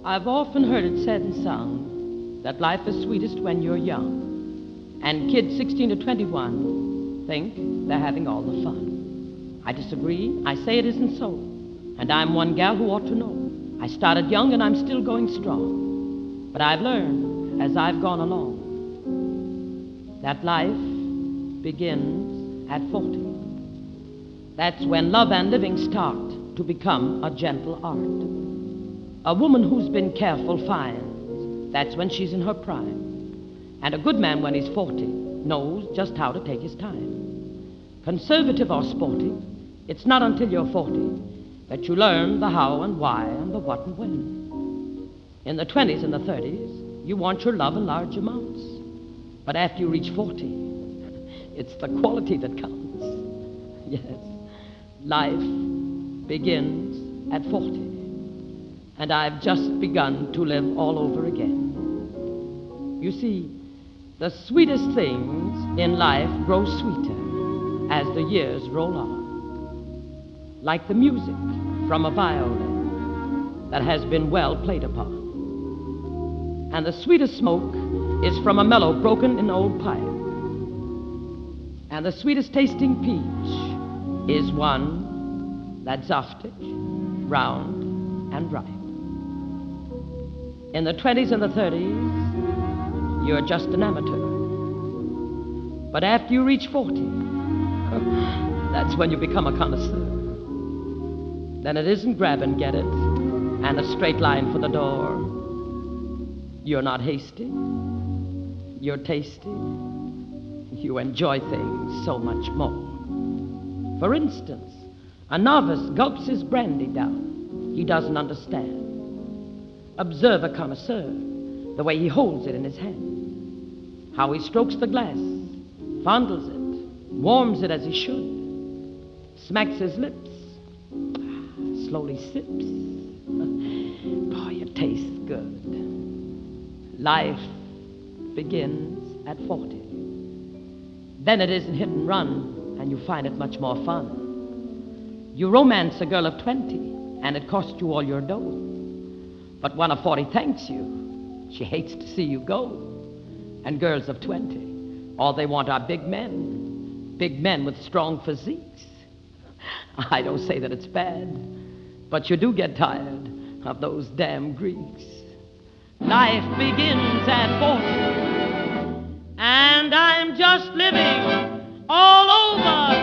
I've often heard it said and sung that life is sweetest when you're young. And kids 16 to 21 think they're having all the fun. I disagree. I say it isn't so. And I'm one gal who ought to know. I started young and I'm still going strong. But I've learned as I've gone along that life begins at 40. That's when love and living start to become a gentle art. A woman who's been careful finds that's when she's in her prime. And a good man when he's 40 knows just how to take his time. Conservative or sporty, it's not until you're 40 that you learn the how and why and the what and when. In the 20s and the 30s, you want your love in large amounts. But after you reach 40, it's the quality that counts. Yes, life begins at 40. And I've just begun to live all over again. You see, the sweetest things in life grow sweeter as the years roll on. Like the music from a violin that has been well played upon. And the sweetest smoke is from a mellow broken in old pipe. And the sweetest tasting peach is one that's zaftig, round, and ripe. In the 20s and the 30s, you're just an amateur. But after you reach 40, that's when you become a connoisseur. Then it isn't grab and get it and a straight line for the door. You're not hasty. You're tasty. You enjoy things so much more. For instance, a novice gulps his brandy down. He doesn't understand. Observe a connoisseur, the way he holds it in his hand. How he strokes the glass, fondles it, warms it as he should, smacks his lips, slowly sips. Boy, it tastes good. Life begins at 40. Then it isn't hit and run, and you find it much more fun. You romance a girl of 20, and it costs you all your dough. But one of 40 thanks you. She hates to see you go. And girls of 20, all they want are big men with strong physiques. I don't say that it's bad, but you do get tired of those damn Greeks. Life begins at 40, and I'm just living all over